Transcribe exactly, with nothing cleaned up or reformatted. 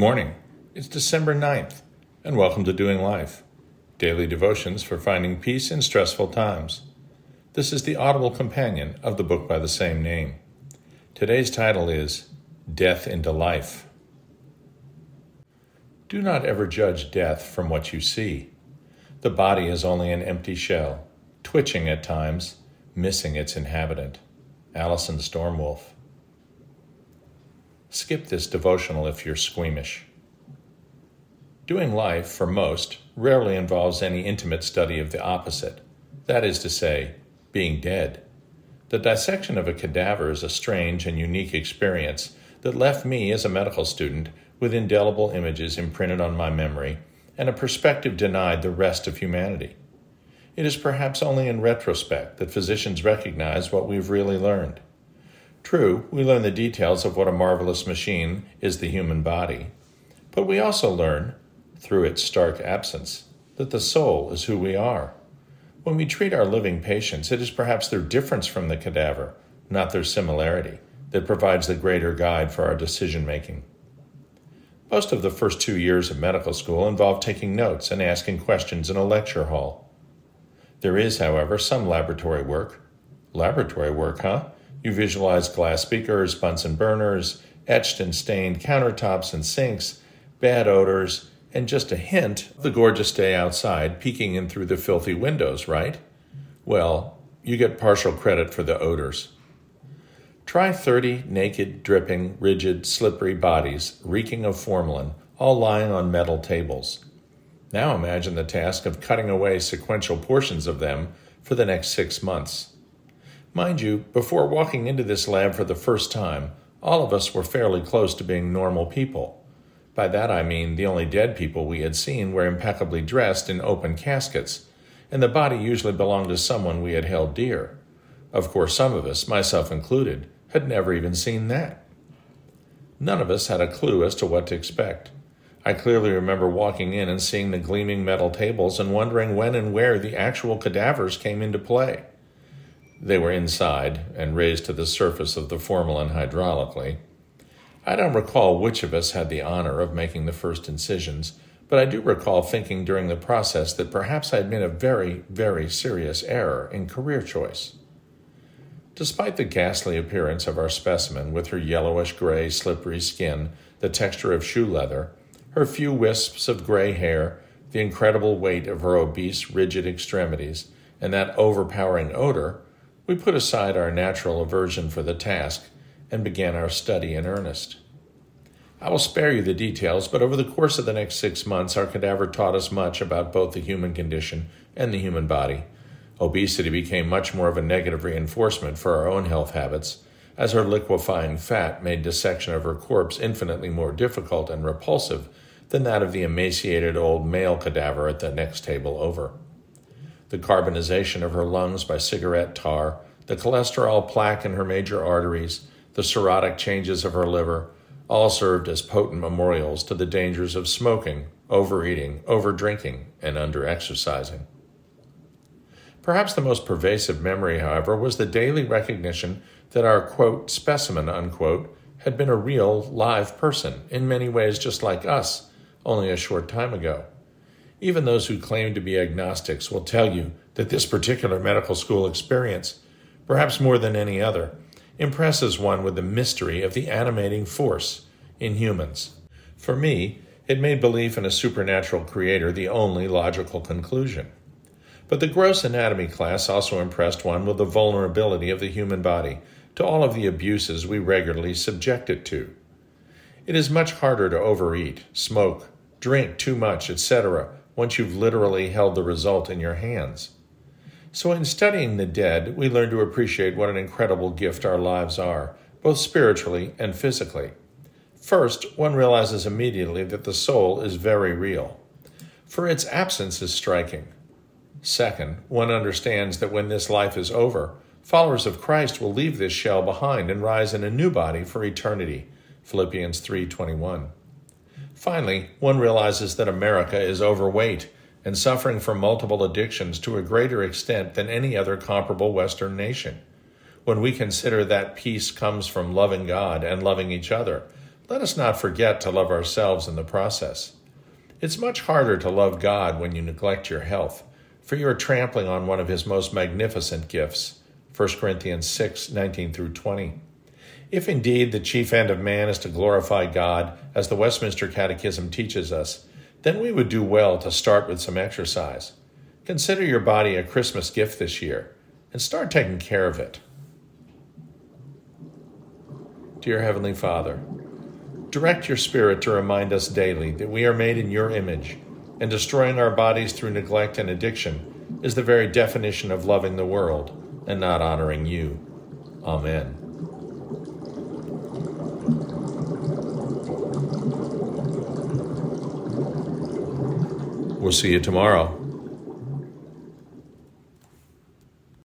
morning. It's December ninth, and welcome to Doing Life, daily devotions for finding peace in stressful times. This is the audible companion of the book by the same name. Today's title is Death into Life. Do not ever judge death from what you see. The body is only an empty shell, twitching at times, missing its inhabitant. Alison Stormwolf. Skip this devotional if you're squeamish. Doing life, for most, rarely involves any intimate study of the opposite, that is to say, being dead. The dissection of a cadaver is a strange and unique experience that left me as a medical student with indelible images imprinted on my memory and a perspective denied the rest of humanity. It is perhaps only in retrospect that physicians recognize what we've really learned. True, we learn the details of what a marvelous machine is the human body, but we also learn, through its stark absence, that the soul is who we are. When we treat our living patients, it is perhaps their difference from the cadaver, not their similarity, that provides the greater guide for our decision-making. Most of the first two years of medical school involve taking notes and asking questions in a lecture hall. There is, however, some laboratory work. Laboratory work, huh? You visualize glass speakers, Bunsen burners, etched and stained countertops and sinks, bad odors, and just a hint of the gorgeous day outside peeking in through the filthy windows, right? Well, you get partial credit for the odors. Try thirty naked, dripping, rigid, slippery bodies, reeking of formalin, all lying on metal tables. Now imagine the task of cutting away sequential portions of them for the next six months. Mind you, before walking into this lab for the first time, all of us were fairly close to being normal people. By that I mean the only dead people we had seen were impeccably dressed in open caskets, and the body usually belonged to someone we had held dear. Of course, some of us, myself included, had never even seen that. None of us had a clue as to what to expect. I clearly remember walking in and seeing the gleaming metal tables and wondering when and where the actual cadavers came into play. They were inside and raised to the surface of the formalin hydraulically. I don't recall which of us had the honor of making the first incisions, but I do recall thinking during the process that perhaps I had made a very, very serious error in career choice. Despite the ghastly appearance of our specimen with her yellowish-gray, slippery skin, the texture of shoe leather, her few wisps of gray hair, the incredible weight of her obese, rigid extremities, and that overpowering odor, we put aside our natural aversion for the task and began our study in earnest. I will spare you the details, but over the course of the next six months, our cadaver taught us much about both the human condition and the human body. Obesity became much more of a negative reinforcement for our own health habits, as her liquefying fat made dissection of her corpse infinitely more difficult and repulsive than that of the emaciated old male cadaver at the next table over. The carbonization of her lungs by cigarette tar, the cholesterol plaque in her major arteries, the cirrhotic changes of her liver, all served as potent memorials to the dangers of smoking, overeating, overdrinking, and underexercising. Perhaps the most pervasive memory, however, was the daily recognition that our, quote, specimen, unquote, had been a real, live person, in many ways just like us, only a short time ago. Even those who claim to be agnostics will tell you that this particular medical school experience, perhaps more than any other, impresses one with the mystery of the animating force in humans. For me, it made belief in a supernatural creator the only logical conclusion. But the gross anatomy class also impressed one with the vulnerability of the human body to all of the abuses we regularly subject it to. It is much harder to overeat, smoke, drink too much, et cetera, once you've literally held the result in your hands. So in studying the dead, we learn to appreciate what an incredible gift our lives are, both spiritually and physically. First, one realizes immediately that the soul is very real, for its absence is striking. Second, one understands that when this life is over, followers of Christ will leave this shell behind and rise in a new body for eternity, Philippians three twenty-one. Finally, one realizes that America is overweight and suffering from multiple addictions to a greater extent than any other comparable Western nation. When we consider that peace comes from loving God and loving each other, Let us not forget to love ourselves in the process. It's much harder to love God when you neglect your health, for you are trampling on one of his most magnificent gifts. First Corinthians six, nineteen through twenty. If indeed the chief end of man is to glorify God, as the Westminster Catechism teaches us, then we would do well to start with some exercise. Consider your body a Christmas gift this year, and start taking care of it. Dear Heavenly Father, direct your Spirit to remind us daily that we are made in your image, and destroying our bodies through neglect and addiction is the very definition of loving the world and not honoring you. Amen. We'll see you tomorrow.